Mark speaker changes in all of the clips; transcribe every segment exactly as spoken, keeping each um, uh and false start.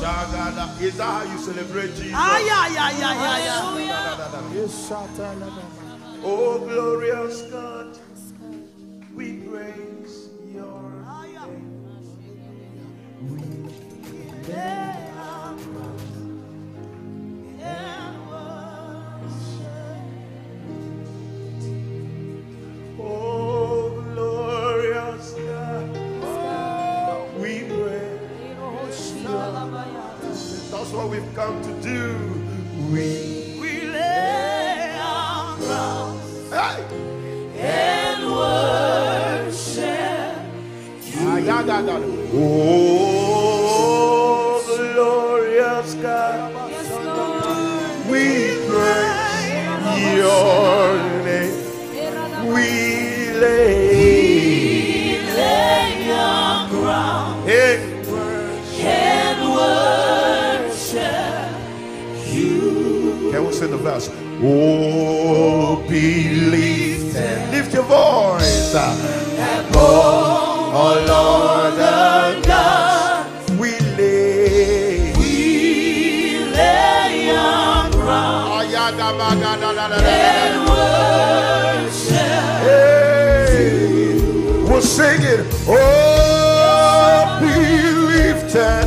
Speaker 1: Is that how you celebrate Jesus?
Speaker 2: Ay, ay, ay, ay, ay, ay.
Speaker 1: Oh, glorious God, we praise your name. We lay our crowns and worship. Oh, glorious God, we praise your name. That's what we've come to do. We we lay our crowns hey. and worship you. Oh, glorious God, yes, we praise your name. We lay, we lay our crowns and worship. Can we sing the verse? Oh, believe and lift your voice. And oh, oh Lord the God, we lay, we lay our crown and worship. Hey, we'll sing it. Oh, be lifted.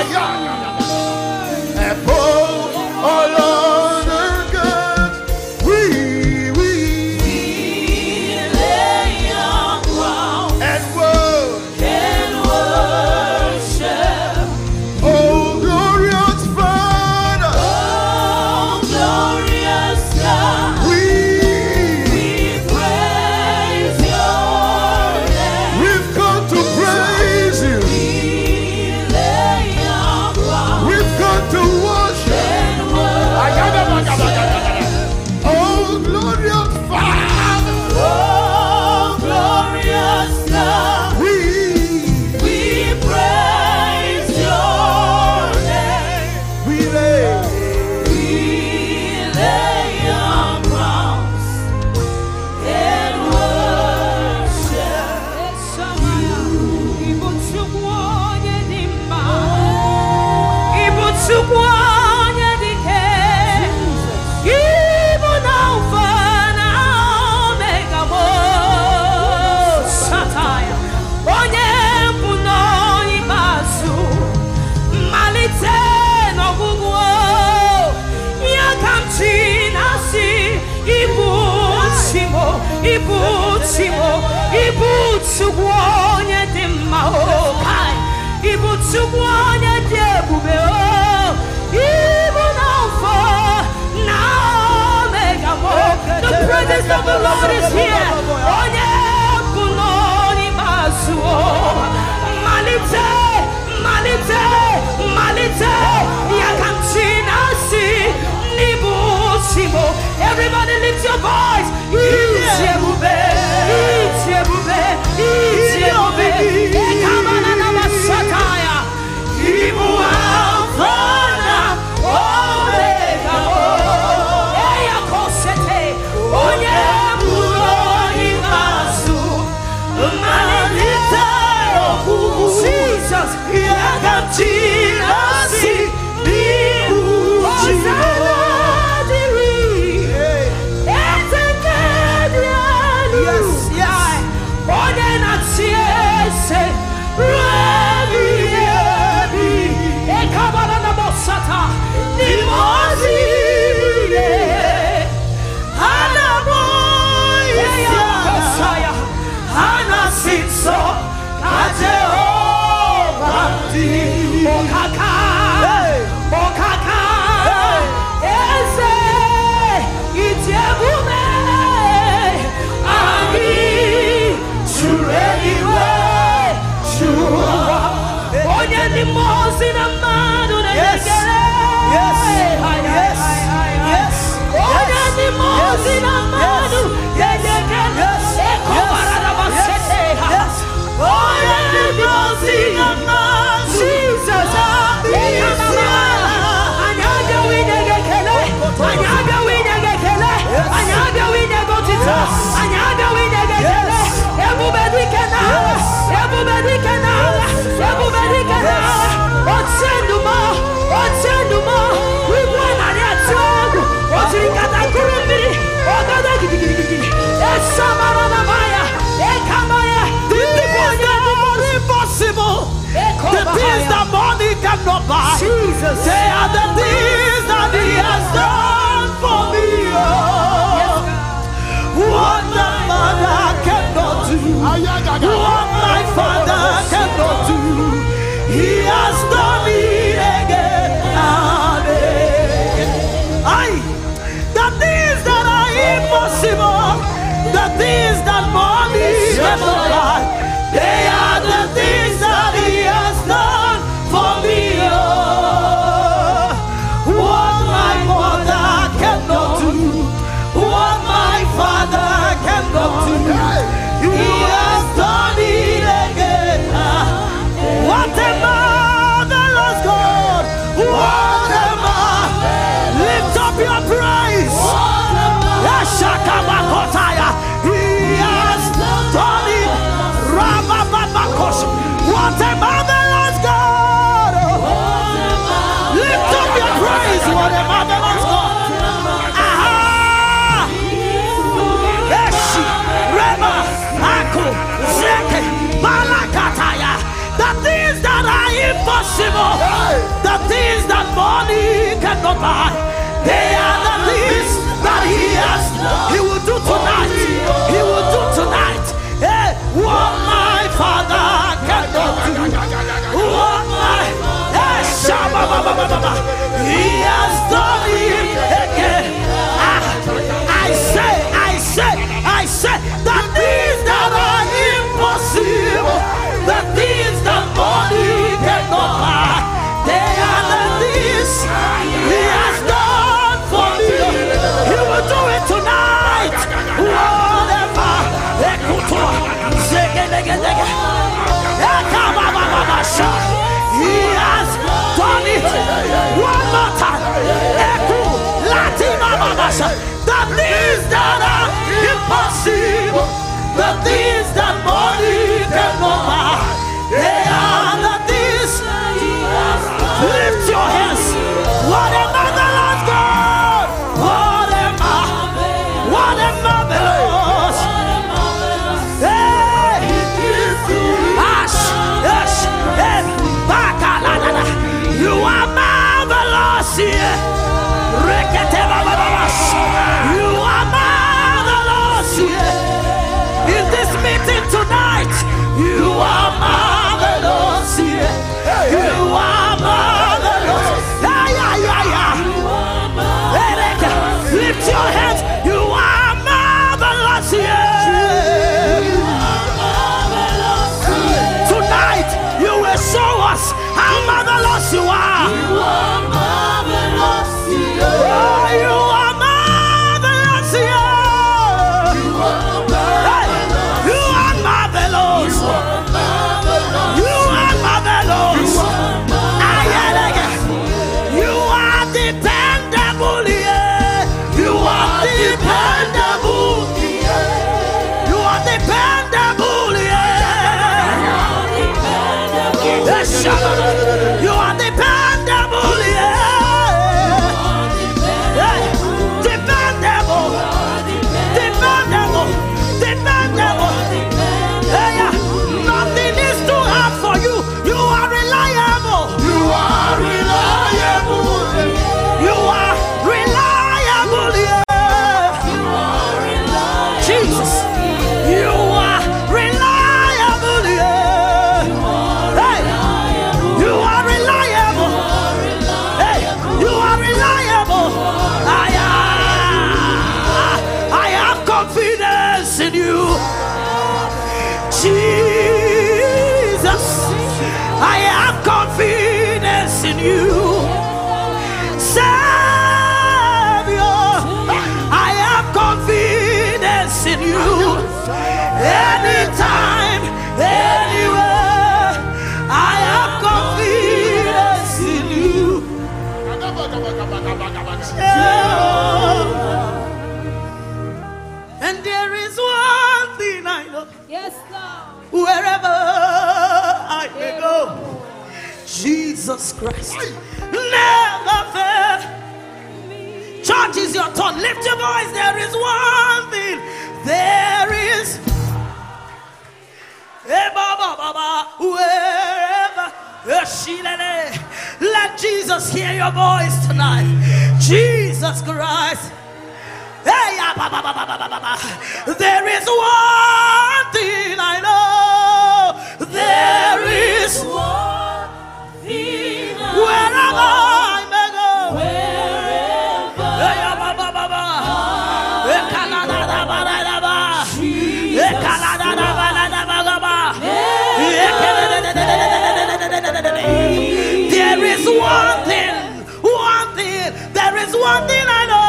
Speaker 1: And oh, oh Lord the God, we, we, we lay our crown and worship, and worship. Oh, glorious Father, oh, glorious God, we, we praise your name. We've come to praise you. We lay our crown. We've come to worship. Oh, glorious Father, oh, glorious God, we, we praise your name. We lay, we lay our crowns and worship you. Ibutsimo, ibutsuguonye dimaokai, ibutsuguonye debubeo, ibunalfa, now megamo. The presence of the Lord is here. Onye bunoni masuo, malite, malite, malite, yakamchina si, nibutsimo. Everybody lift your voice. Ichebube, Ichebube, Ichebube, Ekamana Namasataya, Ibu Alfana, Omega, Eya Kosete, Onye Muro Imasu, Manita, Jesus, Yagatina, Si, Ibu Chibube. Yes, yes, yes, yes. Everybody can, everybody can, everybody can. cannot buy.
Speaker 2: Jesus.
Speaker 1: They are the things that He has done for me. Oh, what the mother cannot do, what my father cannot do, He has done it again and again. Aye, the things that are impossible, the things that money cannot buy, they are the things that He has done for me. Oh, what my mother cannot do, what my father cannot do, He has done it again. What a marvelous God! What a mar- Lift up your praise. Yashakamakotaya. He has done it. Rabababakos. What a marvelous God! Lift up your praise. What a marvelous God! Aha! Eshi, Rema, Ako, Zeke, Malakataya. The things that are impossible, the things that money cannot buy, they are the things that He has. He will do tonight. He will do tonight. Hey, what my Father cannot do, what my hey, Shabba, He has done it again. Ah, I say, I say, I say, the things that are impossible, the things that money cannot buy, they are the things He has done for me. He will do it tonight. Whatever. He has done it. One more time. The things that are impossible, the things that money cannot buy, they are the things. Lift your hands. What a marvelous God! What a mar- what a marvelous! Hey! Ash, ash, hey, bakaladada. You are marvelous here. You are marvelous here. In this meeting tonight, you are marvelous here. You are marvelous. Yeah, yeah, yeah, yeah. Lift your hands. You are marvelous here. Tonight, you will show us how marvelous you are. You are marvelous here. Oh, you are marvelous here. You are marvelous. You are marvelous. You are marvelous. You are dependable here. You are dependable. You are dependable here. You are dependable here. Dependable. Dependable. Dependable. Yeah. Nothing is too hard for you. You are reliable. You are reliable. You are reliable. Yeah. You are reliable. Jesus. You are reliable. Yeah. Hey. You are reliable. Hey. You are reliable. I am. I have confidence in you. Jesus, I have confidence in you. Savior, I have confidence in you. Anytime, anywhere, I have confidence in you. And there is one thing I know.
Speaker 2: Yes, Lord.
Speaker 1: Wherever I may go, Jesus Christ never failed. Church, is your turn. Lift your voice. There is one thing. There is. Hey, Baba, Baba, wherever. Let Jesus, hear your voice tonight. Jesus Christ. Hey, ah, ba, ba, ba, ba, ba, ba, ba. There is one thing I know. There is
Speaker 2: one thing I
Speaker 1: wherever
Speaker 2: know.
Speaker 1: I may go.
Speaker 2: Wherever
Speaker 1: Hey, ah, ba, ba, ba, ba. Eh, kala, da, da, ba, da, da, ba. Eh, kala, da, da, ba, da, da, ba, da, ba. Eh, kala, da, da, da, da, da, da, da, da, da, da, da. There is one thing, one thing, there is one thing I know.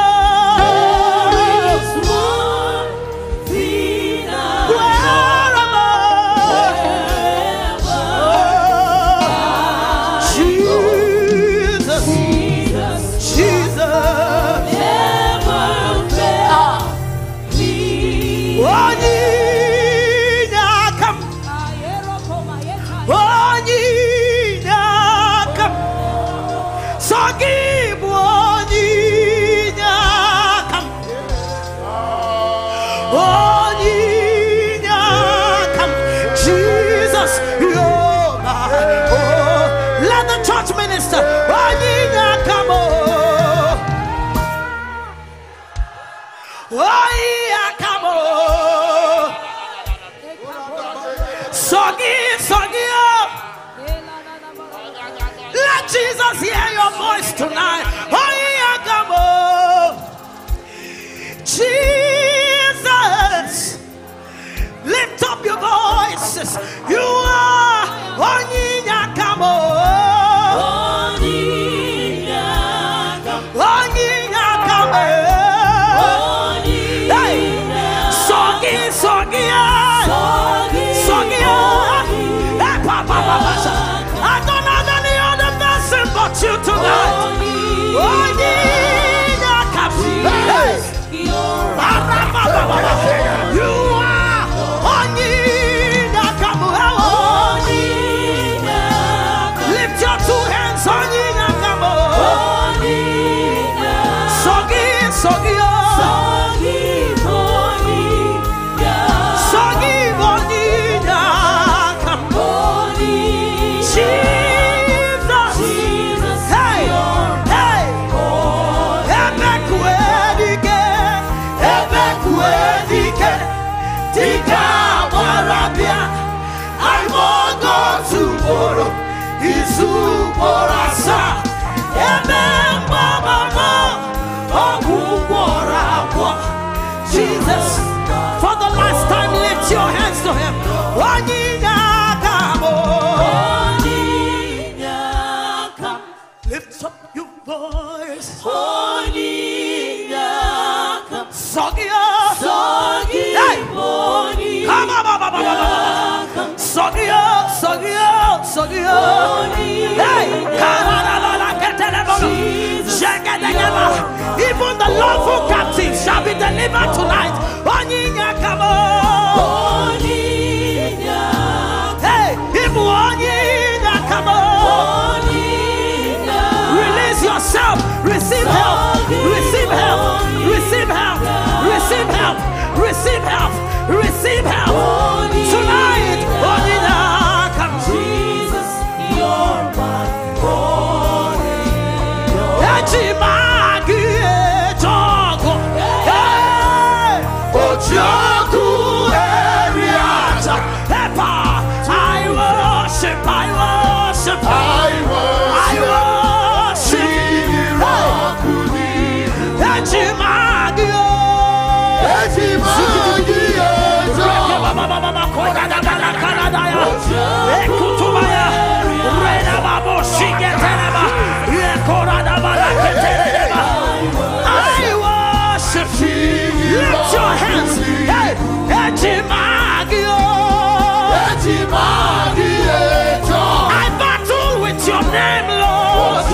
Speaker 1: Minister, oh, yeah, come on. Oh, yeah, come on. Soggy, soggy up. Let Jesus hear your voice tonight. Oh, yeah, come on. Jesus, lift up your voices. You are, oh, yeah, come on. I don't have any other person but you tonight. Oh, yeah, come. Hey. You are on yeah, come. Lift your two hands on yeah, come. Soggy, soggy, soggy, soggy, come. Jesus, Jesus, hey, hey, Ebekwedike, Ebekwedike, Tika Warabia, I won't go tomorrow, Isu Borasa, Ebemama, Oguwarawa. Jesus, for the last time, lift your hands to him. Lift up your voice. Sogia, Sogia, come on, Sogia, Sogia, Sogia, hey, even the lawful captives shall be delivered tonight. Come on, hey, come on. Yourself, receive help, receive help, receive help, receive help, receive help, receive help tonight. Come, Jesus, you're my body. I worship, I worship, I worship. Lift your hands. Hey, I battle with your name, Lord.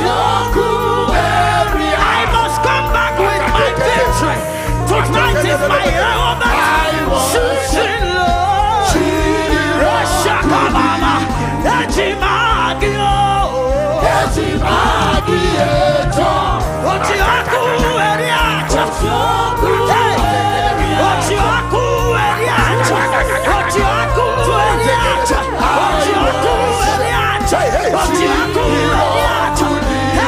Speaker 1: I must come back with my victory. Tonight is my moment. Choosing Lord. Shakababa. Ejimagio. Ejimagio. Ochiaku Eriacha. Hey. Ochiaku Eriacha. Ochiaku Eriacha. Ochiaku Eriacha. Ochiaku Eriacha.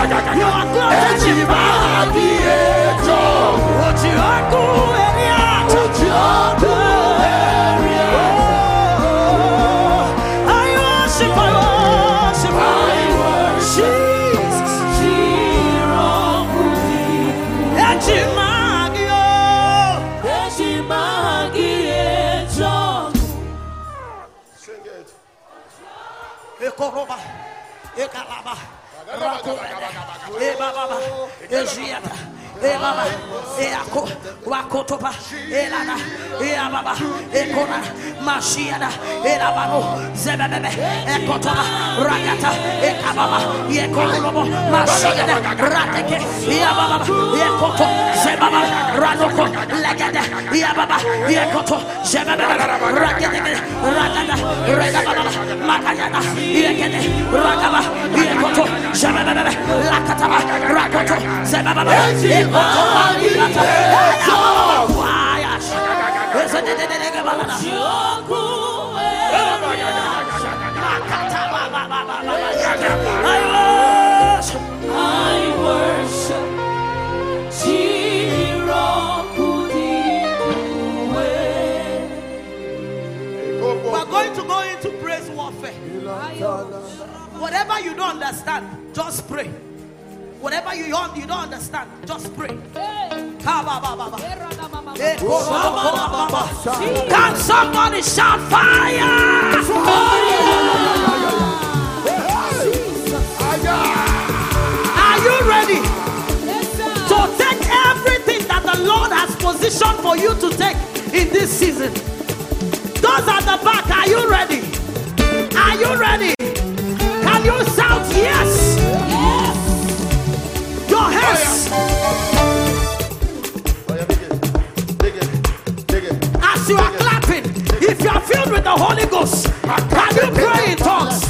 Speaker 1: You are close to Ekoroba, Ekalaba, Ebaba, Ejiata, Ebaba, Eako, Wakotoba, Elana, Eababa, Ekona, Mashiada, Elabano, Zebebe, Ekotona, Ragata, Ekababa, Ekolobo, Mashiada, Rateke, Eababa, Ekoto, Zebaba, Ranoko, Legada, Eababa, Ekoto, Zebebe, Ragade, Ragada, Regababa, Makayana, Ekede, Ragaba, Ekoto, Zebebe, Lakataba, Rakoto, Zebaba, Ekoto, I worship We're going to go into praise warfare. Whatever you don't understand, just pray. Whatever you don't, you don't understand, just pray. Can somebody shout fire? Are you ready to take everything that the Lord has positioned for you to take in this season? Those at the back, are you ready? Are you ready? Can you shout yes? Yes. Your hands. As you are clapping, if you are filled with the Holy Ghost, can you pray in tongues?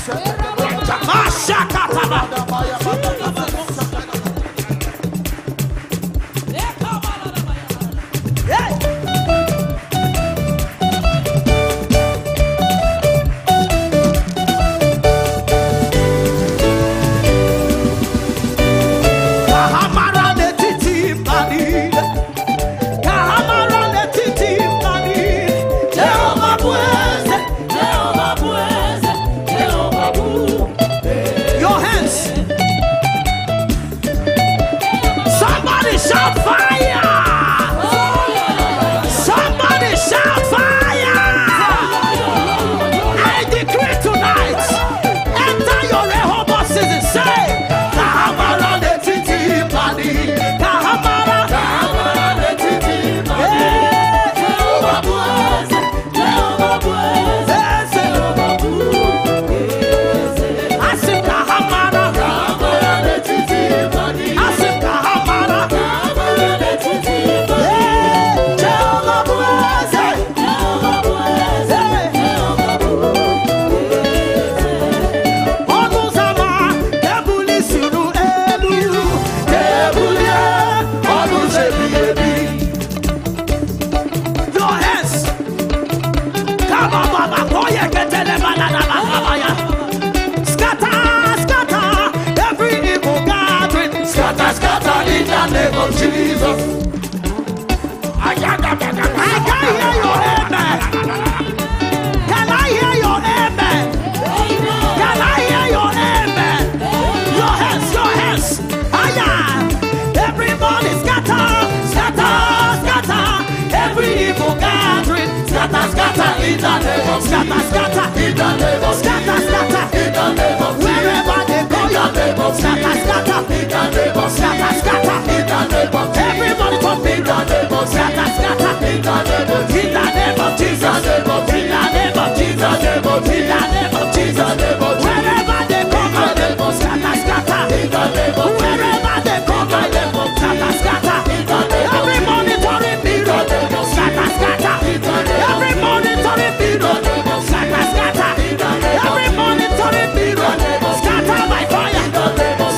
Speaker 1: Scatter by fire.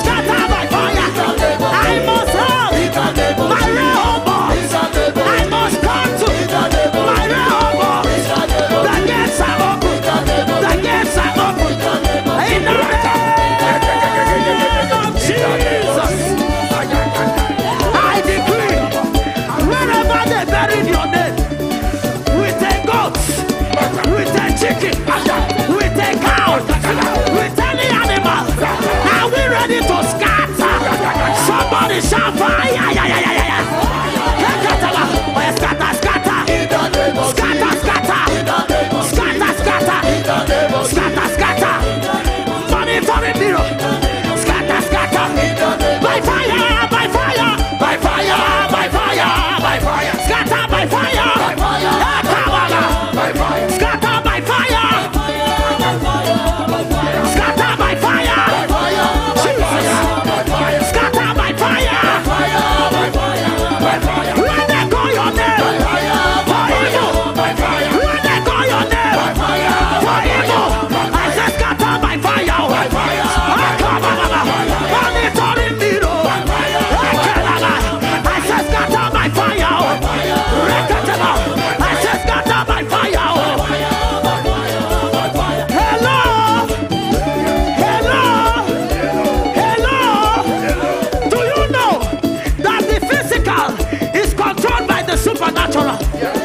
Speaker 1: it to scatter. Somebody shout fire. Yeah, yeah, yeah, yeah, yeah. Scatter, scatter. Scatter, scatter. Scatter, scatter. Scatter, scatter. Money for the mirror. Scatter, scatter. By fire, by fire. By fire, by fire. By fire. Scatter by fire. By fire. By fire. Scatter by fire. Scatter by fire. Jesus. Scatter by fire. When they call your name for evil, when they call your name for evil, I say scatter by fire. Monitoring mirror. I say scatter by fire. I say scatter by fire. Hello, hello, hello. Do you know that the physical is controlled by the supernatural?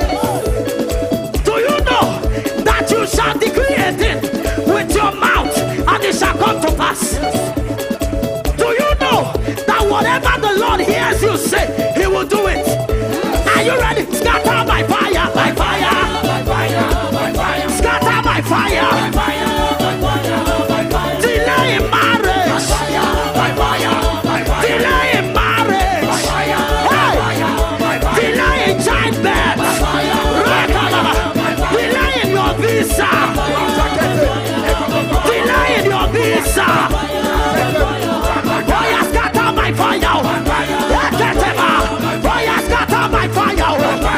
Speaker 1: Do you know that you shall decree a thing with your mouth and it shall come to pass? Do you know that whatever the Lord hears you say, He will do it? Are you ready? Scatter by fire, by fire, by fire, by fire. Scatter by fire, by fire, by fire, by fire. Delay in marriage, by fire, by fire. Delay in marriage, by fire, by fire, by fire. Delay in childbirth, by fire, by fire. Delay in your visa, delay in your visa. Boy, scatter by fire. Boy, scatter by fire.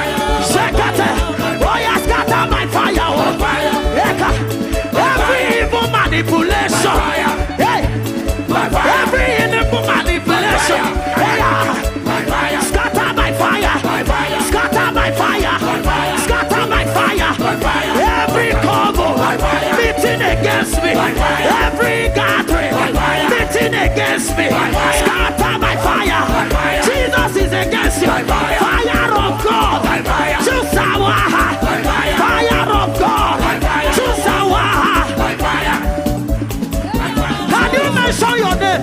Speaker 1: Boy, scatter by fire. Every evil manipulation, hey, every evil manipulation, hey, scatter by fire. Scatter by fire. Scatter by fire. Every cover meeting against me, every gathering meeting against me, scatter by fire. Jesus is against you. Fire of God. Chusawaha. Fire of God. Chusawaha. Can you mention your name?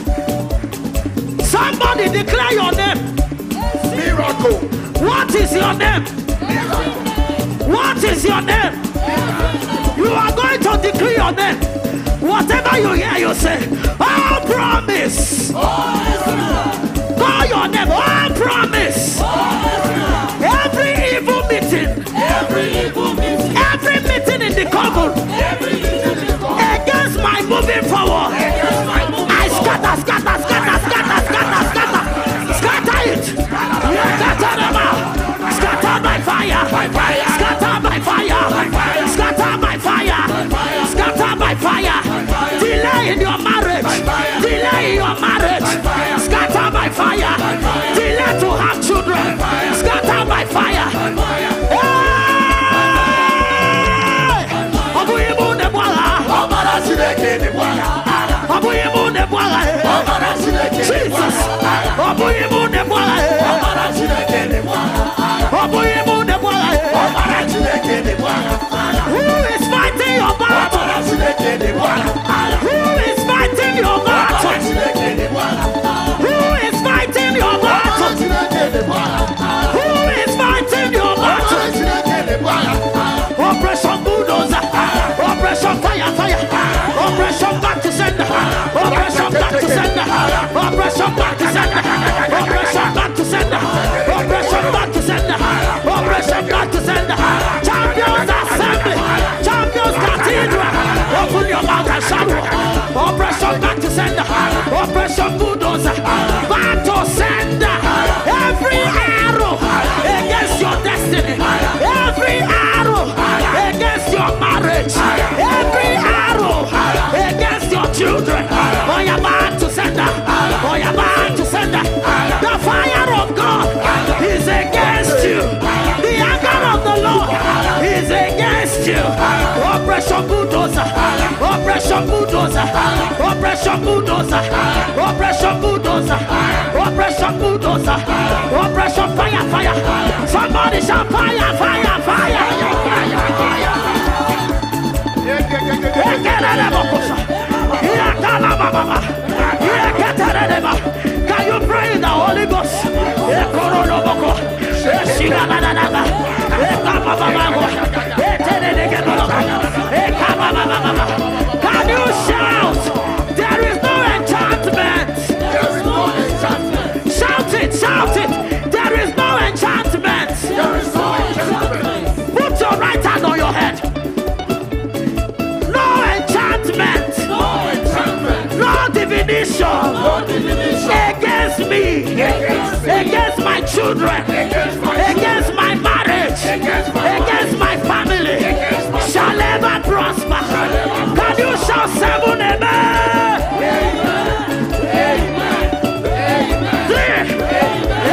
Speaker 1: Somebody declare your name.
Speaker 3: Miracle.
Speaker 1: What is your name? What is your name? You are going to declare your name. Whatever you hear, you say, oh, promise. Call your name, oh, promise. Every evil meeting, every evil meeting, every meeting in the coven, against my moving forward, I scatter, scatter, scatter, scatter, scatter, scatter, scatter it. Scatter them out. Scatter by fire, scatter by fire, scatter by fire, scatter by fire. Delay in your marriage, delay in your marriage, scatter by fire. Delay to have children, scatter by fire. Hey! Abuyibu ne bwala, abuyibu ne bwala, Jesus. Abuyibu ne bwala, abuyibu ne bwala. Who is fighting your battle? Who is fighting your battle? Who is fighting your battle? Who is fighting your battle? Operation bulldozer, Operation fire, fire, Operation back to sender, Operation back to sender, Operation back to sender, Operation back to sender, Operation back to sender, Operation back to sender. Champions Assembly, Champions Cathedral. Open your mouth and shout. Operation back to sender, Operation bulldozer, back to sender. Every arrow against your destiny, every arrow against your marriage, every arrow against your children. Oh, you're back to sender. Oh, you're back to sender. The fire of God is against you. The anger of the Lord is against you. Operation bulldozer, Operation bulldozer, Operation bulldozer, Operation bulldozer, Operation bulldozer, Operation fire, fire. Somebody shout fire, fire, fire, fire, fire. Here Can you shout? There is no enchantment.
Speaker 3: There is no enchantment.
Speaker 1: Shout it, shout it. There is no enchantment.
Speaker 3: There is no enchantment.
Speaker 1: Put your right hand on your head. No enchantment.
Speaker 3: No enchantment.
Speaker 1: No divination.
Speaker 3: No divination.
Speaker 1: Against me.
Speaker 3: Against me.
Speaker 1: Against my children.
Speaker 3: Against my
Speaker 1: Against my marriage.
Speaker 3: Against my
Speaker 1: Against my family.
Speaker 3: Against my
Speaker 1: Shall ever prosper.
Speaker 3: ever
Speaker 1: Can you shout seven amen?
Speaker 3: Amen. Amen. Amen.
Speaker 1: Three. Hey.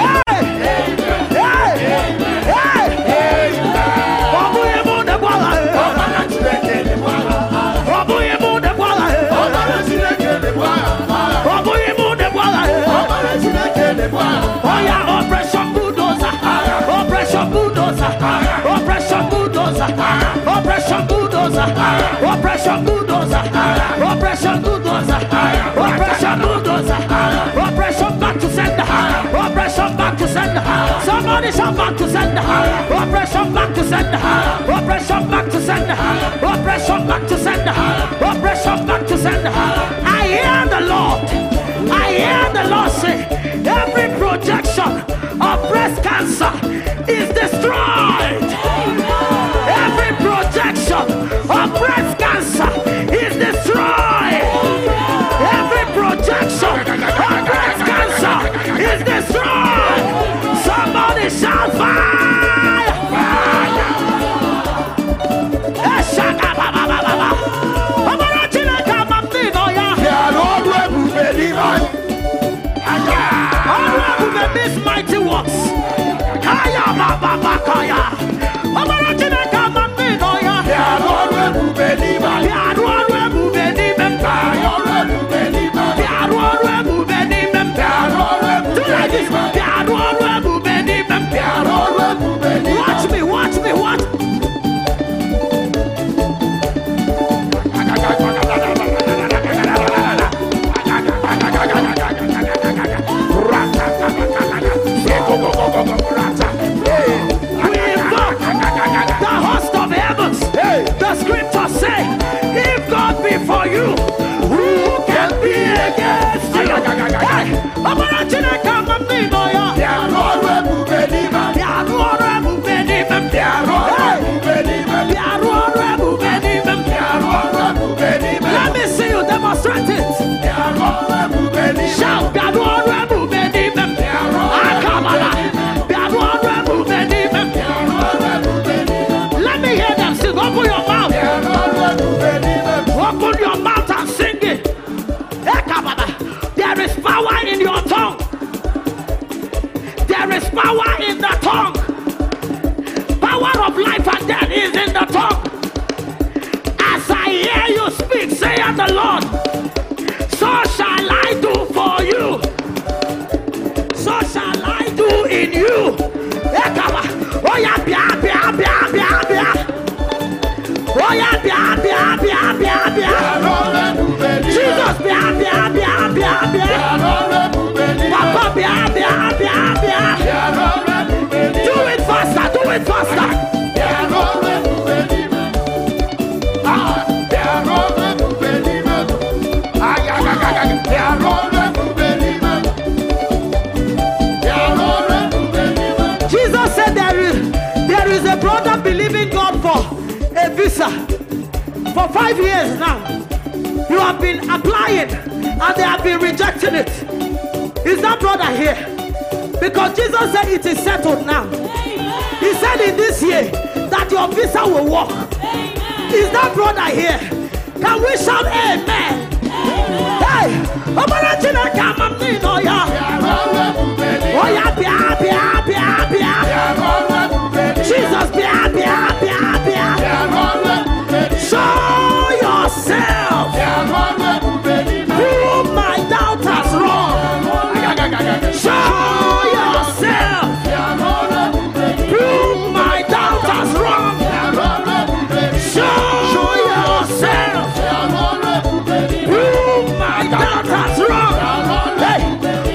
Speaker 1: Hey. Hey. Obu yemu de bola.
Speaker 3: Ọbara Chineke dị gbara.
Speaker 1: Obu yemu de bola.
Speaker 3: Ọbara Chineke dị gbara.
Speaker 1: Obu yemu de bola.
Speaker 3: Ọbara Chineke dị gbara.
Speaker 1: Oh yeah, operation bulldozer. Operation bulldozer. Operation bulldozer. Operation bulldozer. Operation bulldozer. Operation bulldozer. Operation bulldozer. Operation back to sender. Operation back to sender. Somebody shout back to sender. Operation back to sender. Operation back to sender. Operation back to sender. Operation back to sender. I hear the Lord. I hear the Lord say, every projection of breast cancer is destroyed. Every projection of breast cancer is destroyed. Every projection of breast cancer is destroyed. Somebody shout fire! Fire! Eshakababababa. Obarachilekabamdinoya.
Speaker 3: They are all who believe.
Speaker 1: These mighty works. Kaya baba bakaya. Obarachina kama minoya.
Speaker 3: They are all who believe.
Speaker 1: They are all who believe them.
Speaker 3: They are all who believe.
Speaker 1: They are all who believe them.
Speaker 3: They are all who
Speaker 1: Do like this.
Speaker 3: believe.
Speaker 1: They are all who believe them.
Speaker 3: They are all who believe.
Speaker 1: Watch me, watch me, watch. The host of heavens. The scripture say, if God be for you, who can be against you? Hey, Obarachina kama minoya.
Speaker 3: They are all who believe.
Speaker 1: They are all who believe them.
Speaker 3: They are all who believe.
Speaker 1: They are all who believe them.
Speaker 3: They are all who believe.
Speaker 1: Let me see you demonstrate it.
Speaker 3: They are all who believe.
Speaker 1: Shout, they are all who believe them.
Speaker 3: They are all
Speaker 1: Ah, come on. They are all who believe them.
Speaker 3: They are all who believe.
Speaker 1: Let me hear them sing. Open your mouth.
Speaker 3: They are all who believe.
Speaker 1: Open your mouth and sing it. Hey, come on. There is power in your tongue. There is power in the tongue. Power of life and death is in the tongue. As I hear you speak, saith the Lord, so shall I do for you. So shall I do in you. Hey, come on. Oh yeah, bia, bia, bia, bia, bia. Oh yeah, bia, bia, bia, bia,
Speaker 3: They
Speaker 1: bia.
Speaker 3: are all who believe.
Speaker 1: Jesus, bia, bia, bia, bia,
Speaker 3: They
Speaker 1: bia.
Speaker 3: are all who believe.
Speaker 1: Papa, bia, bia, bia, bia.
Speaker 3: They are all who believe.
Speaker 1: Do it faster, do it faster.
Speaker 3: They are all who believe. Ah, they are all who believe. Ah, yeah, yeah, yeah, yeah. They are all who believe. They are all who believe.
Speaker 1: Jesus said there is, there is a brother believing God for a visa. For five years now, you have been applying and they have been rejecting it. Is that brother here? Because Jesus said it is settled now. He said in this year that your visa will work. Is that brother here? Can we shout amen? Hey, Obarachina kama minoya.
Speaker 3: They are all who believe.
Speaker 1: Oh yeah, bia, bia, bia,
Speaker 3: They
Speaker 1: bia.
Speaker 3: are all who believe.
Speaker 1: Jesus, bia, bia, bia,
Speaker 3: They
Speaker 1: bia.
Speaker 3: are all who believe.
Speaker 1: Show yourself.
Speaker 3: They are all who believe.
Speaker 1: Prove my doubters wrong. Show yourself.
Speaker 3: They are all who believe.
Speaker 1: Prove my doubters wrong.
Speaker 3: They are all who believe.
Speaker 1: Show yourself.
Speaker 3: They are all who believe.
Speaker 1: Prove my doubters wrong. Hey,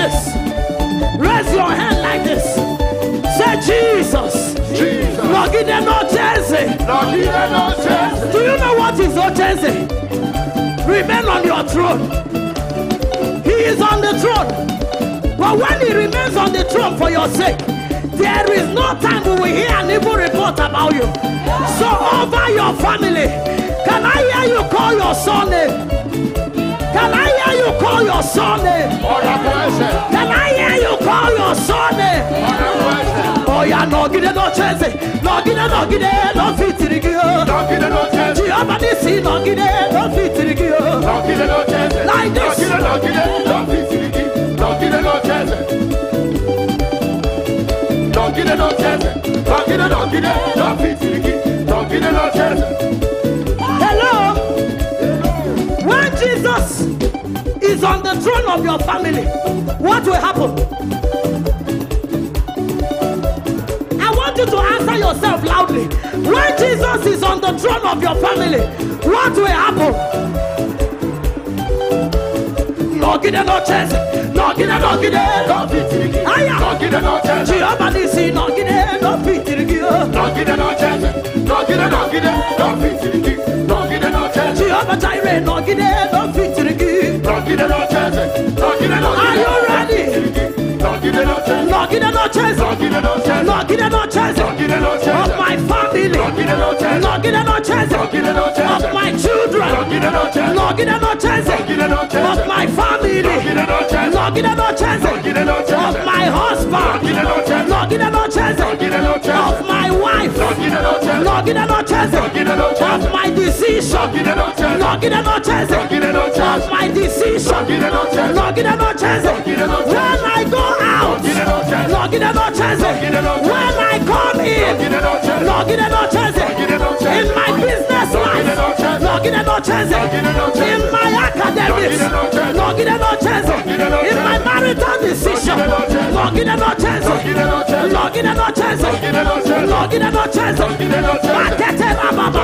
Speaker 1: this. Raise your hand like this. Say Jesus.
Speaker 3: Jesus.
Speaker 1: Nogide no Chelsea.
Speaker 3: Nogide no Chelsea.
Speaker 1: Do you know what is no Chelsea? Remain on your throne. He is on the throne. But when he remains on the throne for your sake, there is no time we will hear an evil report about you. So over your family, can I hear you call your son name? Can I hear you call your son name? Can I hear you call your son name? Oh yeah, no get no chance. No get no get no fit to the girl. No get no chance. Jehovah Nissi, no get no fit to the girl. No get no chance. Like this. No get no fit to the girl. No get no chance. No get no chance. No get no get no fit to the girl. No get no chance. Hello. When Jesus is on the throne of your family, what will happen? I want you to answer yourself loudly. When Jesus is on the throne of your family, what will happen? No get no chance. No get no get no fit. No get no chance. Jehovah Nissi, no get no fit. No get no chance. No get no get no fit. No get no chance. Jehovah Jireh, no get no fit. No get no chance. No get no. Are you ready? No get no chance. No get no chance. No get no chance. No get no chance. No get no chance. Of my family. No get no chance. No get no chance. No get no chance. Of my children. No get no chance. No get no chance. No get no chance. Of my family. No get no chance. No get no chance. No get no chance. Of my husband. No get no chance. No get no chance. No get no chance. Of my wife. No get no chance. No get no chance. No get no chance. Of my decision. No get no chance. No get no chance. No get no chance. Of my decision. No get no chance. No get no chance. No get no chance. When I go out. No get no chance. When I come in. No get no chance. In my business life. No get no chance. In my academics. No get no chance. In my marital decision. No get no chance. No get no chance. No get no chance. Makete baba.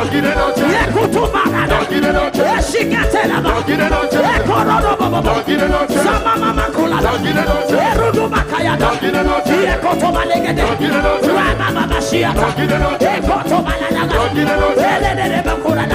Speaker 1: Yekutu baba. Yeshikete baba. Yekorodo baba. Sama mama kula. Erudu makaya. Yekoto balegede. Rama baba shiata. Yekoto balalaga. Elelele bakura.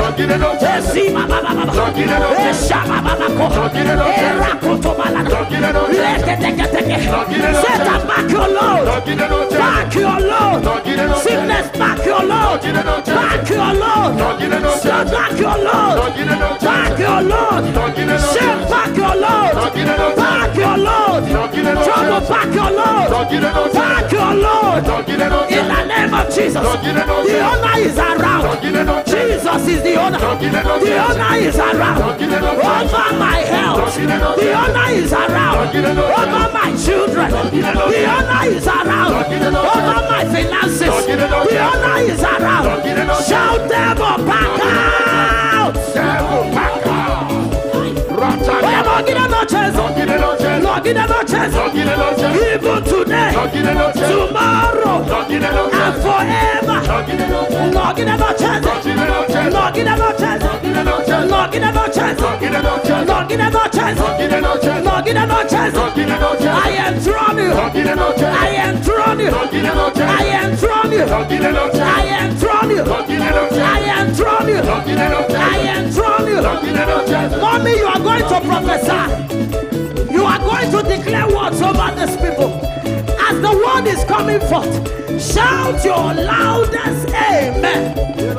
Speaker 1: Esima baba baba. Eshama baba ko. Erakoto balalaga. Lekete teke. Set up back your load. Back your load. Sickness back your load. Back your load. Set back your load. Back your load. Shame back your load. Back your load. Trouble back your load. Back your load. In the name of Jesus. The owner is around. Jesus is the owner. The owner is around. Over my health. The owner is around. Over my children. The owner is around. Over my finances. The owner is around. Shout devil back out. Devil back out. No get no chance. No get no chance. Even today, tomorrow, and forever. No get no chance. No get no chance. No get no chance. No get no chance. No get no chance. I enthrone you. I enthrone you. I enthrone you. I enthrone you. I enthrone you. I enthrone you. Mommy, you are going to prophesy. You are going to declare words over these people. As the word is coming forth, shout your loudest amen.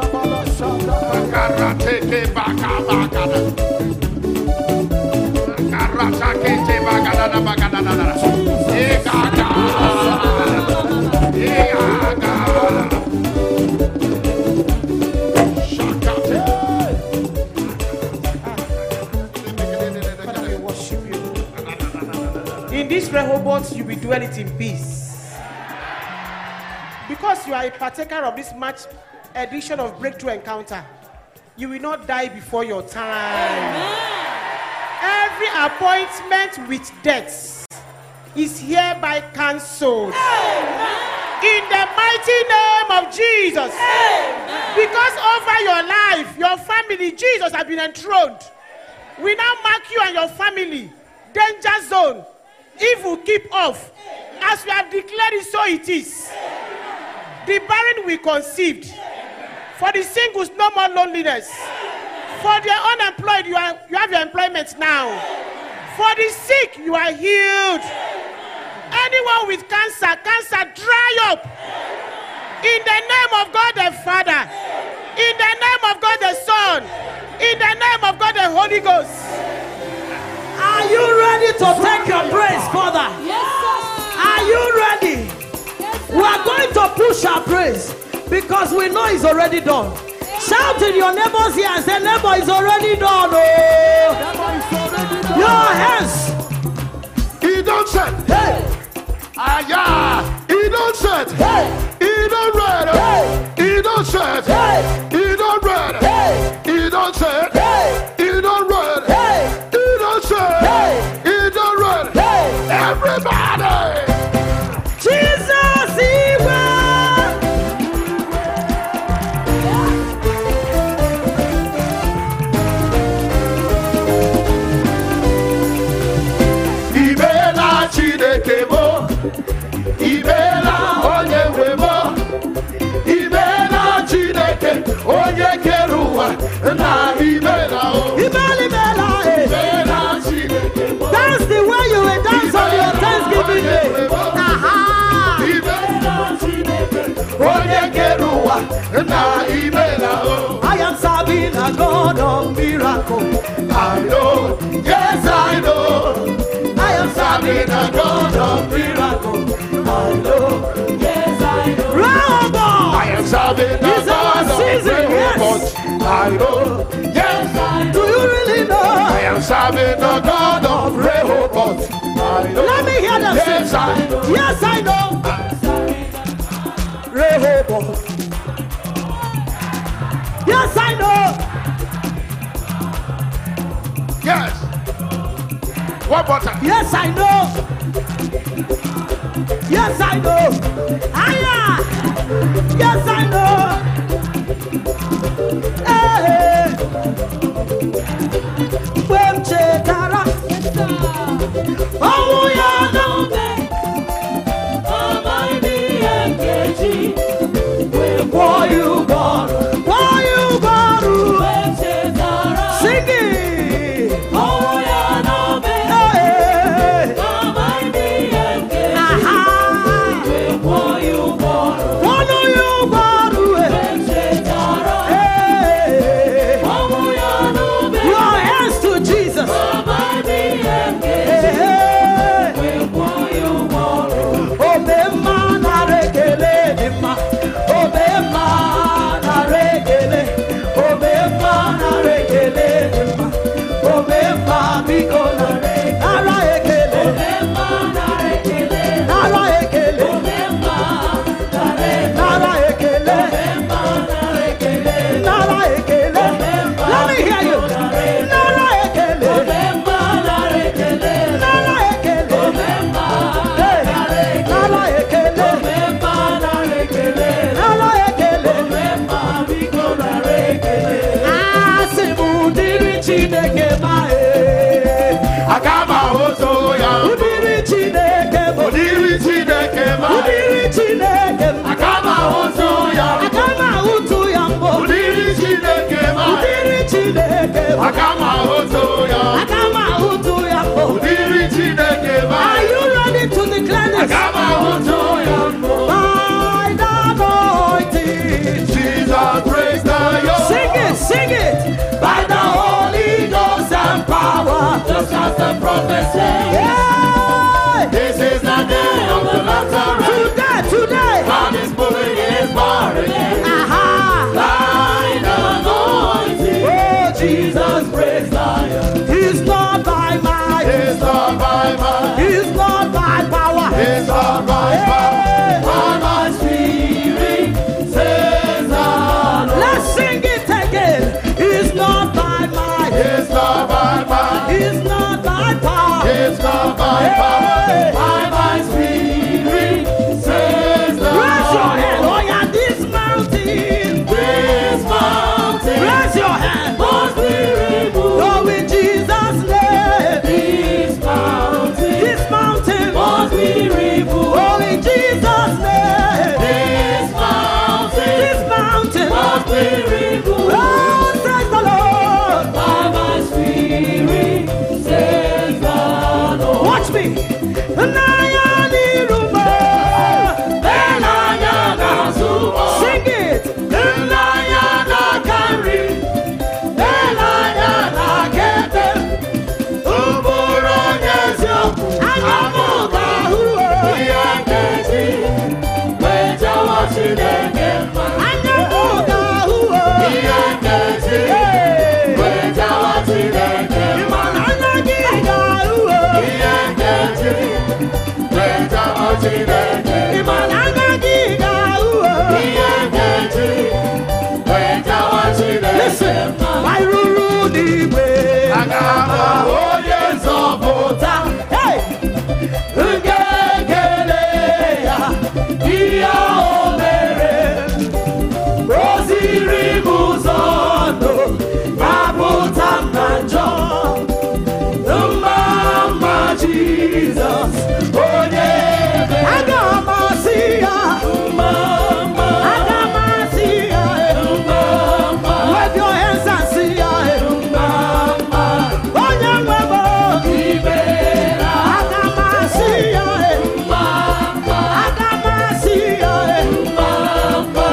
Speaker 4: In this Rehoboth, you will dwell it in peace. Because you are a partaker of this March edition of Breakthrough Encounter, you will not die before your time. Amen. Every appointment with death is hereby cancelled. Amen. In the mighty name of Jesus. Amen. Because over your life, your family, Jesus has been enthroned. We now mark you and your family danger zone. evil keep off. As we have declared it, so it is. The barren will conceive. For the singles, no more loneliness. For the unemployed, you, are, you have your employment now. For the sick, you are healed. Anyone with cancer, cancer dry up. In the name of God the Father. In the name of God the Son. In the name of God the Holy Ghost.
Speaker 1: Are you ready to take your praise further?
Speaker 2: Yes, sir.
Speaker 1: Are you ready?
Speaker 2: Yes, sir.
Speaker 1: We are going to push our praise because we know it's already done. Shout in your neighbor's ear and say, neighbor, it's already done. Oh. Your hands.
Speaker 3: He don't set.
Speaker 1: Hey.
Speaker 3: Ah, yeah. He don't set.
Speaker 1: Hey.
Speaker 3: He don't read.
Speaker 1: Hey.
Speaker 3: He don't set.
Speaker 1: Hey.
Speaker 3: He don't read.
Speaker 1: Hey.
Speaker 3: He don't set.
Speaker 1: Hey.
Speaker 3: He don't read.
Speaker 1: Hey.
Speaker 3: He don't set.
Speaker 1: Hey.
Speaker 3: He don't read.
Speaker 1: Hey.
Speaker 3: Everybody.
Speaker 1: Jesus, he will.
Speaker 3: Ibela Chineke mo. Ibela onye nwe mo. Ibela Chineke onye kere ụwa na ibela o.
Speaker 1: Ibeli bela, eh.
Speaker 3: Ibela Chineke mo.
Speaker 1: That's the way you will dance on your Thanksgiving day. Aha.
Speaker 3: Ibela Chineke onye kere ụwa na ibela o.
Speaker 1: I am serving a God of miracle.
Speaker 3: I know, yes I know.
Speaker 1: I am serving a God of miracle. I know.
Speaker 2: Yes, I know.
Speaker 3: I
Speaker 1: Rehoboth.
Speaker 3: am serving the
Speaker 1: It's our
Speaker 3: God of
Speaker 1: season, yes.
Speaker 3: Rehoboth. I know, yes I know.
Speaker 1: Do you really know?
Speaker 3: I am serving the God of Rehoboth. I know.
Speaker 1: Let me hear them
Speaker 3: Yes,
Speaker 1: say.
Speaker 3: I know.
Speaker 1: Yes, I know. Rehoboth. Yes, I know.
Speaker 3: Yes. What butter?
Speaker 1: Yes, I know. Yes, I know. Aya. Yes, I know. Hey. Wem chetara.
Speaker 2: Yes, sir.
Speaker 1: Oh, yeah, no. Why you gone? Why you gone? Sing it. Hey. Aha. Why you gone? Hey. Your hands to Jesus. Hey. Obema na regele dima. Obema na regele. Obema na regele dima. Obema biko na regele. Nara ekele. Nara ekele. Nara ekele. Nara ekele. Let me hear you. Nara ekele. Nara ekele. Hey. Nara ekele. Nara ekele. Asị m ụdịrị Chineke ma ee.
Speaker 3: Agama ozo ya.
Speaker 1: Ụdịrị Chineke bụ
Speaker 3: Odiri Chineke ma.
Speaker 1: ụdịrị Chineke m.
Speaker 3: Agama ozo ya.
Speaker 1: Aga m ahụtụ ya mbụ.
Speaker 3: Odiri Chineke ma.
Speaker 1: Ụdịrị Chineke m.
Speaker 3: Agama ozo ya.
Speaker 1: Aga m ahụtụ ya mbụ.
Speaker 3: Odiri Chineke ma.
Speaker 1: Are you ready to declare this?
Speaker 3: Agama ozo ya.
Speaker 1: By the anointing.
Speaker 3: Jesus praise the Lord.
Speaker 1: Sing it, sing it. By the Holy Ghost and power.
Speaker 2: Just as the prophet said,
Speaker 1: Yeah.
Speaker 3: This is the day of the latter rain.
Speaker 1: Today, today.
Speaker 3: God is moving in his body.
Speaker 1: Aha.
Speaker 3: By the anointing.
Speaker 1: Oh, Jesus, praise Zion. He's not by might.
Speaker 3: It's not by might.
Speaker 1: He's not by power.
Speaker 3: It's not by power. By my spirit, says the Lord.
Speaker 1: Let's sing it again. He's not by might.
Speaker 3: It's not by might.
Speaker 1: He's not by power.
Speaker 3: It's
Speaker 1: Listen, my ruru n'igwe.
Speaker 3: Aga m ahụ onye nzọpụta.
Speaker 1: Hey!
Speaker 3: Nke ekele ya, ihe o mere. O ziri m ụzọ ndụ, napụta m na njọ. Mma mma Jizọs, onye ebere.
Speaker 1: Aga m asị ya.
Speaker 3: Mma mma.
Speaker 1: Aga m asị ya.
Speaker 3: Mma mma.
Speaker 1: Wave your hands and see ya.
Speaker 3: Mma mma.
Speaker 1: Onye nwe m.
Speaker 3: Ibera.
Speaker 1: Aga m asị ya.
Speaker 3: Mma mma.
Speaker 1: Aga m asị ya.
Speaker 3: Mma mma.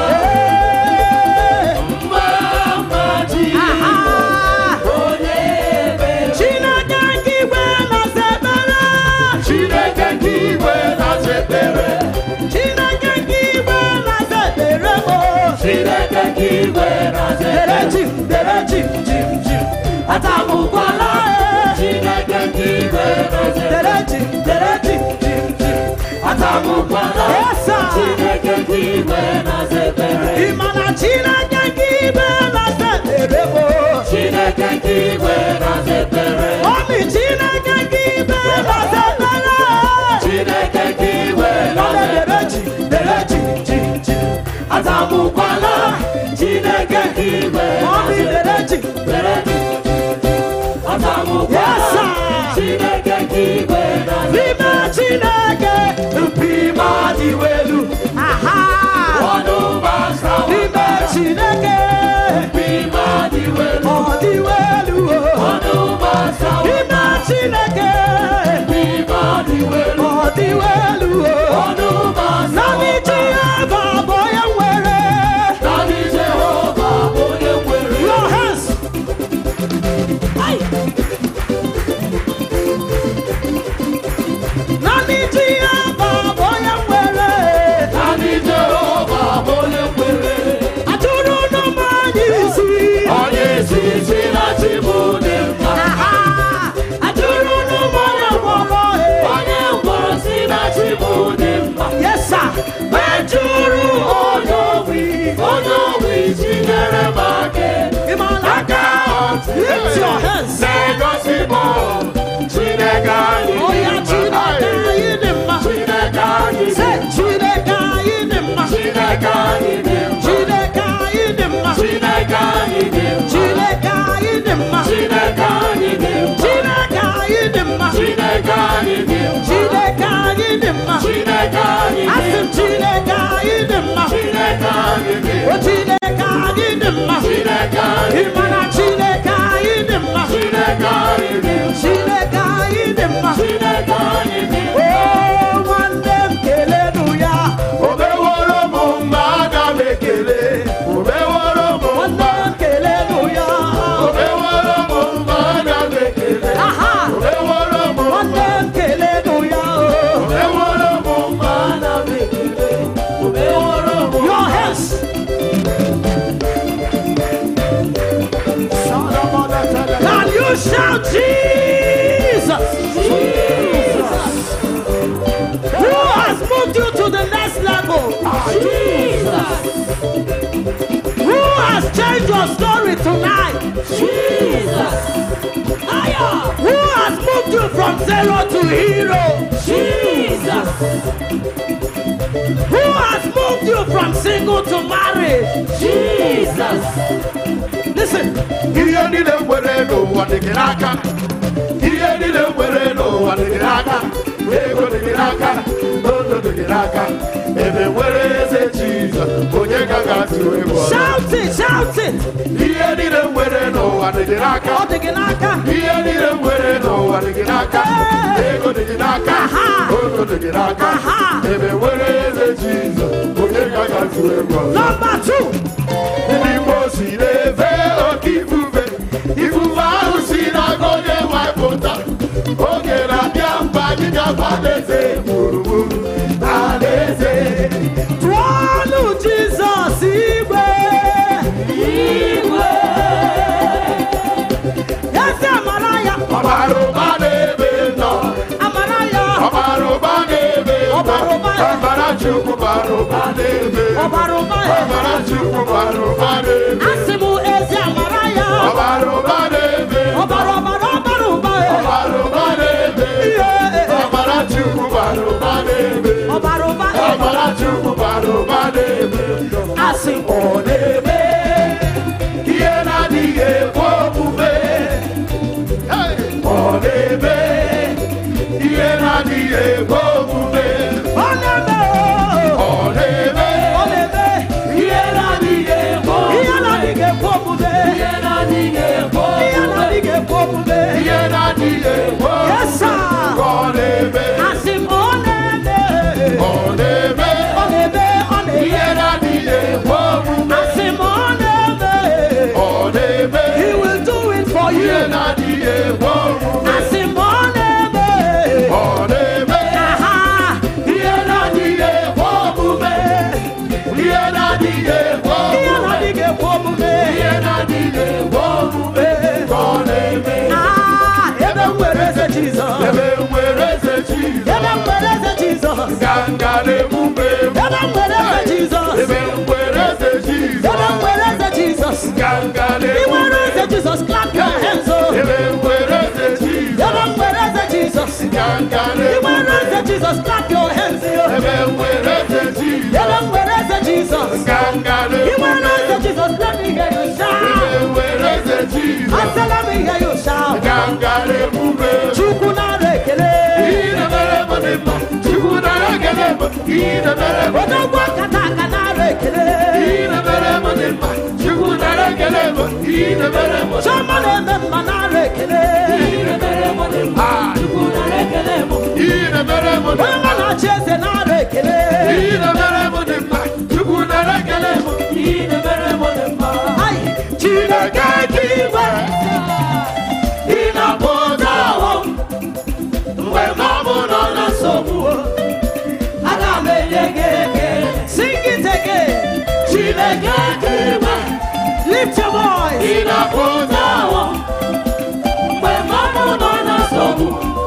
Speaker 1: Hey!
Speaker 3: Mma mma Jizọs,
Speaker 1: Aha!
Speaker 3: onye ebere.
Speaker 1: Chineke nke igwe na-asa ekpere.
Speaker 3: Chineke nke igwe na-aza ekpere.
Speaker 1: Chineke nke igwe na-asa ekpere m.
Speaker 3: Chineke nke igwe na-aza
Speaker 1: Dere
Speaker 3: ekpere.
Speaker 1: jim, dere jim, jim, jim. Atamukwala, eh.
Speaker 3: Chineke nke igwe na-aza ekpere.
Speaker 1: Dere jim, dere jim, jim, jim.
Speaker 3: Atamukwala.
Speaker 1: Yes, sir.
Speaker 3: Chineke nke igwe na-aza ekpere.
Speaker 1: Ịmana Chineke nke igwe na-asa ekpere m.
Speaker 3: Chineke nke igwe na-aza ekpere.
Speaker 1: Mami, Chineke nke igwe na-asa ekpere.
Speaker 3: Chineke nke igwe
Speaker 1: Dere,
Speaker 3: na-aza
Speaker 1: dere jim, dere jim, jim, jim.
Speaker 3: Atamukwala. Chineke nke igwe
Speaker 1: Mami,
Speaker 3: na-aza
Speaker 1: dere jim.
Speaker 3: ekpere. Atamukwala.
Speaker 1: Yes, sir.
Speaker 3: Chineke nke igwe na-aza
Speaker 1: N'ime Chineke, mpi ma dị welu. Aha!
Speaker 3: ọnụ gbasa
Speaker 1: N'ime Chineke,
Speaker 3: Bima dị welu.
Speaker 1: ọ dị welu.
Speaker 3: Ọnụ gbasa
Speaker 1: N'ime Chineke,
Speaker 3: Bima dị welu.
Speaker 1: ọ dị welu.
Speaker 3: Ọnụ gbasa
Speaker 1: Naanị Jehova bụ onye nwere.
Speaker 3: Naanị Jehova onye nwere.
Speaker 1: Your hands. Aye. Naanị Jehova bụ onye nwere.
Speaker 3: Naanị Jehova onye nwere.
Speaker 1: Atụrụ n'ụmụ anyị isi.
Speaker 3: Onye isi isi na chi bụ dị mma.
Speaker 1: Aha! Atụrụ n'ụmụ onye gwọrọ.
Speaker 3: Onye ngwọrọ si na chi bụ dị mma.
Speaker 1: Yes, sir.
Speaker 3: Mejuru onye owi. Onye owi chinyere m aka.
Speaker 1: Ịmala aka. Lift your hands.
Speaker 3: Na-egosi m Chineke anyị
Speaker 1: Oh,
Speaker 3: dị
Speaker 1: yeah,
Speaker 3: mma.
Speaker 1: Chineke anyị dị mma.
Speaker 3: Chineke anyị dị
Speaker 1: Say, Chineke anyị dị mma.
Speaker 3: Chineke anyị dị mma.
Speaker 1: Chineke anyị dị mma.
Speaker 3: Chineke anyị dị mma.
Speaker 1: Chineke anyị dị mma.
Speaker 3: Chineke anyị dị mma.
Speaker 1: Chineke anyị dị mma.
Speaker 3: Chineke anyị dị mma.
Speaker 1: Chineke anyị dị mma.
Speaker 3: Chineke anyị dị
Speaker 1: Asị m
Speaker 3: mma.
Speaker 1: Chineke anyị dị mma.
Speaker 3: Chineke anyị dị
Speaker 1: O
Speaker 3: mma.
Speaker 1: Chineke anyị dị mma.
Speaker 3: Chineke anyị dị
Speaker 1: Ịma na Chineke anyị dị mma.
Speaker 3: Chineke anyị dị mma.
Speaker 1: Chineke anyị dị mma.
Speaker 3: Chineke anyị dị mma.
Speaker 1: O nwanne m kelenu ya.
Speaker 3: O meworo m mma, aga m ekele. O meworo m
Speaker 1: Nwanne
Speaker 3: mma.
Speaker 1: m kelenu ya.
Speaker 3: O meworo m mma, aga m ekele.
Speaker 1: Aha!
Speaker 3: O meworo m mma.
Speaker 1: Nwanne m kelenu ya.
Speaker 3: O meworo m mma, aga m ekele. O meworo m mma.
Speaker 1: Your hands. Can you shout Jesus?
Speaker 3: Jesus.
Speaker 1: Who has moved you to the next level?
Speaker 3: Jesus.
Speaker 1: Who has changed your story tonight?
Speaker 3: Jesus.
Speaker 1: Who has moved you from zero to hero?
Speaker 3: Jesus.
Speaker 1: Who has moved you from single to married?
Speaker 3: Jesus.
Speaker 1: Listen,
Speaker 3: Ihe niile nwere n'ụwa dị gị n'aka. Ihe niile nwere n'ụwa dị gị n'aka. Ego dị gị n'aka. Odo dị gị n'aka. Ebe nwere eze Jizọs, onye gaghị atụ egwu ọzọ.
Speaker 1: shout it, shout it.
Speaker 3: Ihe niile nwere n'ụwa dị gị n'aka.
Speaker 1: Ọ dị gị n'aka.
Speaker 3: Ihe niile nwere n'ụwa dị gị n'aka. Ego dị gị n'aka.
Speaker 1: Aha.
Speaker 3: Odo dị gị n'aka.
Speaker 1: Aha.
Speaker 3: Ebe nwere eze Jizọs, onye gaghị atụ egwu ọzọ.
Speaker 1: Number two.
Speaker 3: Ndị Igbo si na-efe oke ifufe. Ifufe ahụ si n'aka onye nwapụta. Oge na-abịa mgbe anyị ga-agba alaeze gburugburu. Alaeze.
Speaker 1: Tụọnụ Jizọs igwe.
Speaker 3: Igwe.
Speaker 1: Ezi amara ya.
Speaker 3: Ọbara ụba n'ebe nọ.
Speaker 1: Amara ya.
Speaker 3: Ọbara ụba n'ebe nọ.
Speaker 1: Ọbara ụba ya.
Speaker 3: Ọbara Chukwu bara ụba n'ebe nọ.
Speaker 1: Ọbara ụba ya.
Speaker 3: Ọbara Chukwu bara ụba n'ebe nọ.
Speaker 1: Asị m ezi amara
Speaker 3: na-eme ihe na-adịghị ekwe omume. Ọ na-eme ihe na-adịghị ekwe omume.
Speaker 1: Ọ na-eme
Speaker 3: Ọ na-eme
Speaker 1: Ọ na-eme
Speaker 2: Ihe na-adịghị ekwe
Speaker 1: ihe
Speaker 2: omume.
Speaker 1: na-adịghị ekwe omume.
Speaker 2: Ihe na-adịghị ekwe
Speaker 1: Ihe
Speaker 2: omume.
Speaker 1: na-adịghị ekwe omume.
Speaker 3: ihe na-adịghị ekwe
Speaker 1: Yes, sir.
Speaker 3: omume. Ọ na-eme
Speaker 1: Asị m ọ na-eme
Speaker 3: Ọ na-eme
Speaker 1: Ọ na-eme Ọ
Speaker 3: ihe
Speaker 1: na-eme
Speaker 3: na-adịghị ekwe omume.
Speaker 1: Asị m ọ na-eme
Speaker 3: Ọ na-eme
Speaker 1: He will do it for you.
Speaker 3: ihe na-adịghị ekwe omume.
Speaker 1: Asị m ọ na-eme
Speaker 3: Ọ na-eme
Speaker 1: aha
Speaker 3: ihe na-adịghị ekwe omume. Ihe na-adịghị ekwe
Speaker 1: ihe
Speaker 3: omume.
Speaker 1: na-adịghị ekwe omume.
Speaker 3: Ihe na-adịghị ekwe omume. Ọ na-eme
Speaker 1: Ah, ebe m nwere eze Jizọs.
Speaker 3: ebe nwere eze
Speaker 1: Ebe
Speaker 3: Jizọs.
Speaker 1: m nwere eze Jizọs.
Speaker 3: Nganga na-emume
Speaker 1: Ebe m nwere eze Jizọs.
Speaker 3: ebe nwere eze
Speaker 1: Ebe m
Speaker 3: Jizọs.
Speaker 1: nwere eze Jizọs.
Speaker 3: Nganga
Speaker 1: Ị nwere
Speaker 3: na-emume
Speaker 1: eze Jizọs, clap your hands, oh.
Speaker 3: ebe nwere eze
Speaker 1: Ebe
Speaker 3: Jizọs.
Speaker 1: m nwere eze Jizọs.
Speaker 3: Nganga
Speaker 1: Ị nwere
Speaker 3: na-emume
Speaker 1: eze Jizọs, clap your hands, oh.
Speaker 3: ebe nwere eze
Speaker 1: Ebe
Speaker 3: Jizọs.
Speaker 1: m nwere eze Jizọs.
Speaker 3: Nganga
Speaker 1: Ị nwere
Speaker 3: na-emume
Speaker 1: eze Jizọs, let me hear you
Speaker 3: ebe
Speaker 1: shout.
Speaker 3: nwere eze
Speaker 1: I
Speaker 3: Jizọs.
Speaker 1: said, let me hear you shout.
Speaker 3: Nganga na-emume
Speaker 1: Chukwu nara ekele.
Speaker 3: ihe mere m dị mma. Chukwu nara ekele m ihe mere m dị
Speaker 1: Odogwu
Speaker 3: mma.
Speaker 1: akata aka nara ekele.
Speaker 3: ihe mere m dị mma. Chukwu nara ekele m ihe mere m dị
Speaker 1: Chioma na-eme mma nara ekele.
Speaker 2: Ihe mere m dị mma.
Speaker 3: Ah.
Speaker 2: Chukwu nara ekele m.
Speaker 3: ihe mere m dị
Speaker 1: Onye
Speaker 3: mma.
Speaker 1: nọ na-achị eze nara ekele.
Speaker 3: ihe mere m dị mma. Chukwu nara ekele m
Speaker 2: Ihe mere m dị mma.
Speaker 1: Ai, Chineke dị igwe.
Speaker 3: ị na-apụta ahụ mgbe m ọbụ nọ na nsogbu.
Speaker 2: Aga m enye gị ekele.
Speaker 1: Sing it again.
Speaker 3: Chineke dị igwe.
Speaker 1: Lift your voice.
Speaker 3: ị na-apụta ahụ
Speaker 2: Mgbe mmadụ nọ na nsogbu,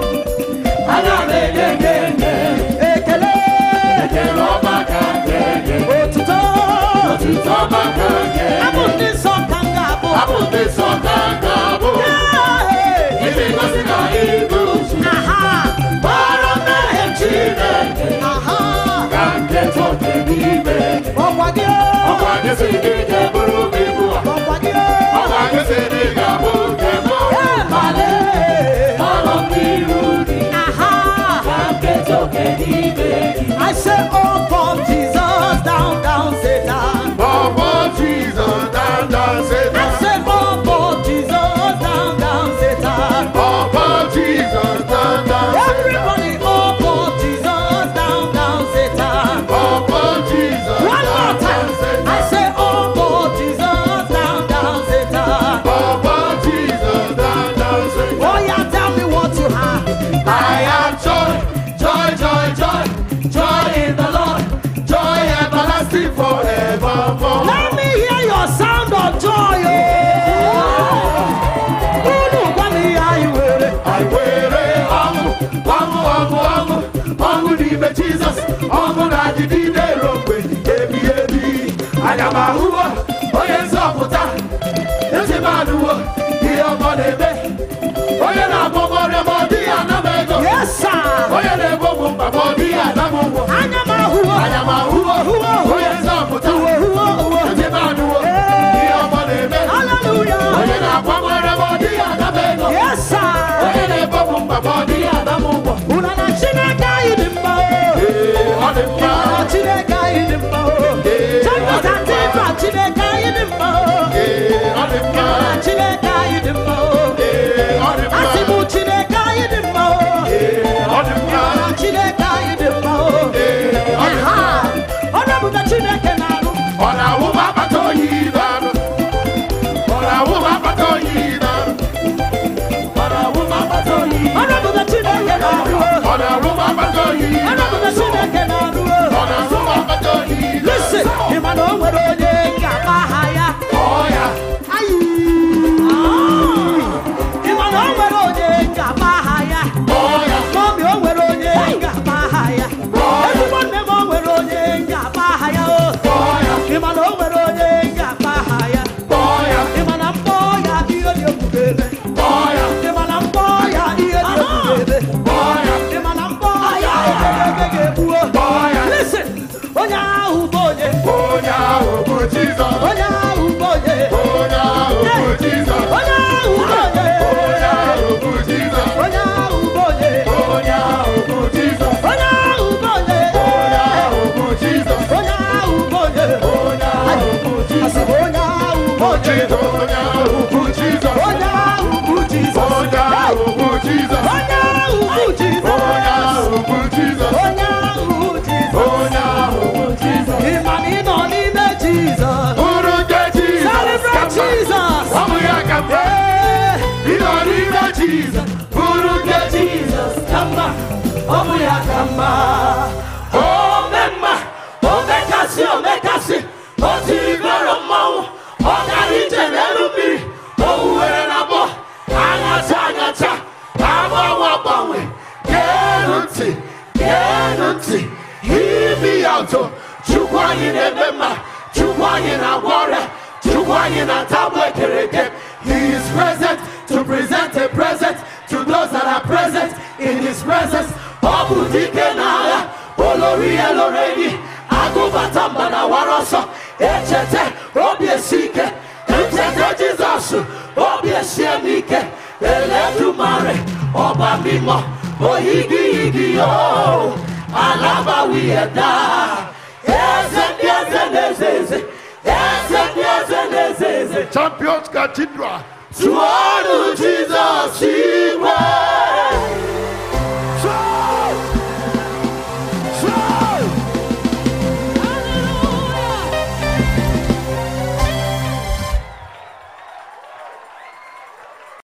Speaker 2: aga m enye gị ekele.
Speaker 1: Ekele.
Speaker 3: ekele ọma ka ga-enye.
Speaker 1: Otuto.
Speaker 3: Otuto ọma ka ga-enye.
Speaker 1: Abụ ndị nsọ ka m ga-abụ.
Speaker 3: Abụ ndị nsọ ka m ga-abụ.
Speaker 1: Yeah.
Speaker 3: Iji gosi na ị bụ chi.
Speaker 1: Aha.
Speaker 3: Gbara mmehie Chineke
Speaker 1: Aha.
Speaker 3: ka nketa oke n'ime.
Speaker 1: Ọkwa gị.
Speaker 3: Ọkwa gị si na ị ga-eburu m ibu a.
Speaker 1: Ọkwa gị.
Speaker 3: Ọkwa gị si na ị ga-abụ nke m.
Speaker 1: Eh, male.
Speaker 2: Ọrụ m n'iru gị,
Speaker 1: Aha.
Speaker 2: ka nketa oke n'ime gị.
Speaker 1: I say, oh, from Jesus down, down, Satan.
Speaker 3: Ọbọ Jizọs dada
Speaker 1: I
Speaker 3: Setan.
Speaker 1: say, oh, from Jesus down, down, Satan.
Speaker 3: Ọbọ Jizọs dada Setan.
Speaker 1: Everybody, oh, from Jesus down, down, Satan.
Speaker 3: Ọbọ Jizọs
Speaker 1: One more
Speaker 3: dada
Speaker 1: time. I
Speaker 3: Setan.
Speaker 1: say, oh, from Jesus down, down, Satan.
Speaker 3: Ọbọ Jizọs dada Setan.
Speaker 1: Oh, yeah, tell me what you have.
Speaker 3: I have joy, joy, joy, joy, joy in the Lord, joy everlasting forevermore.
Speaker 1: Let me hear your sound of joy. Oh, Unu gwa m ihe anyị nwere.
Speaker 3: I were ọṅụ, ọṅụ, ọṅụ, ọṅụ, ọṅụ n'ime Jizọs, ọṅụ na-adịgide ruo mgbe ebighị ebi. Aga m ahụwo onye nzọpụta, ezi m anụwo ihe ọma na-eme. Onye na-agwọ m ọrịa ma ọ dịghị ana m ego.
Speaker 1: Yes, sir.
Speaker 3: Onye na-egbo m mkpa ma ọ dịghị ana m ụgwọ.
Speaker 1: Anya m ahụwo.
Speaker 3: Aga m ahụwo onye nzọpụta,
Speaker 1: Uwe, uwe, uwe.
Speaker 3: ezi m anụwo ihe ọma na-eme.
Speaker 1: Hallelujah.
Speaker 3: Onye na-agwọ m ọrịa ma ọ dịghị ana m ego.
Speaker 1: Yes, sir.
Speaker 3: Onye na-egbo m mkpa ma ọ dịghị ana m ụgwọ.
Speaker 1: Unu na Chineke anyị dị mma.
Speaker 3: Ee, ọ dị mma.
Speaker 1: Unu na Chineke anyị dị mma. Chọpụta Tiva, Chineke anyị dị mma.
Speaker 3: Ee, ọ dị mma.
Speaker 1: Unu na Chineke anyị dị mma.
Speaker 3: Ee, ọ dị mma.
Speaker 1: Asị m Chineke anyị dị mma.
Speaker 3: Ee, ọ dị mma.
Speaker 1: Unu na Chineke anyị dị mma.
Speaker 3: Ee, ọ dị mma.
Speaker 1: Aha. Ọ na-ebube Chineke na-arụ.
Speaker 3: Ọ na-awụ m akpata oyi n'anụ. Ọ na-awụ m akpata oyi n'anụ. Ọ na-awụ m akpata oyi.
Speaker 1: Ọ na-ebube Chineke na-arụ.
Speaker 3: Ọ na-awụ m akpata oyi
Speaker 1: Ọ na-ebube
Speaker 3: n'anụ.
Speaker 1: Chineke na-arụ.
Speaker 3: Ọ na-awụ m akpata oyi n'anụ.
Speaker 1: Listen, ị ma na o nwere onye ga-akpa aha ya.
Speaker 3: Ọ ya.
Speaker 1: Ayi. Ị ma na o nwere onye ga-akpa aha ya.
Speaker 3: Ọ ya.
Speaker 1: Mami, o nwere onye ga-akpa aha ya. Ezigbo nne m, o nwere onye ga-akpa aha ya.
Speaker 3: Ọ ya.
Speaker 1: Ị ma na o nwere onye ga-akpa aha ya.
Speaker 3: Ọ ya.
Speaker 1: Ị ma na mkpọ ya ihe dị ebube ebe.
Speaker 3: Ọ ya.
Speaker 1: Ị ma na mkpọ ya ihe dị ebube ebe.
Speaker 3: Ọ ya.
Speaker 1: Ị ma na mkpọ ya ebe ga-egbuo.
Speaker 3: Ọ ya.
Speaker 1: Listen, onye ahụ bụ onye.
Speaker 3: Onye ahụ bụ Jesus, Buruke Jesus, Kamba, Omuya Kamba, Oh Memma, Oh Mekasi, Oh Mekasi, Oh Tirigoro Mau, Oh Narite Nelubi, Oh Uenabo, Angata Angata, Aba Wabawe, Genuti, Genuti, Hibi Auto, Chukwayin Emema, Chukwayin Awara, Chukwayin Atabwe Kereke, He is present to present a present to those that are present in His presence. Obu Dikenaya, Olori Eloreni, Agubatamba na Waroso, Echete, Obiesike, Echete Jesus, Obiesienike, Eledumare, Obamimo, Ohigi Igi, oh, Alaba Wieda, Ezen, Ezen, Ezen, Ezen, Champions Cathedral. To honor Jesus, he was.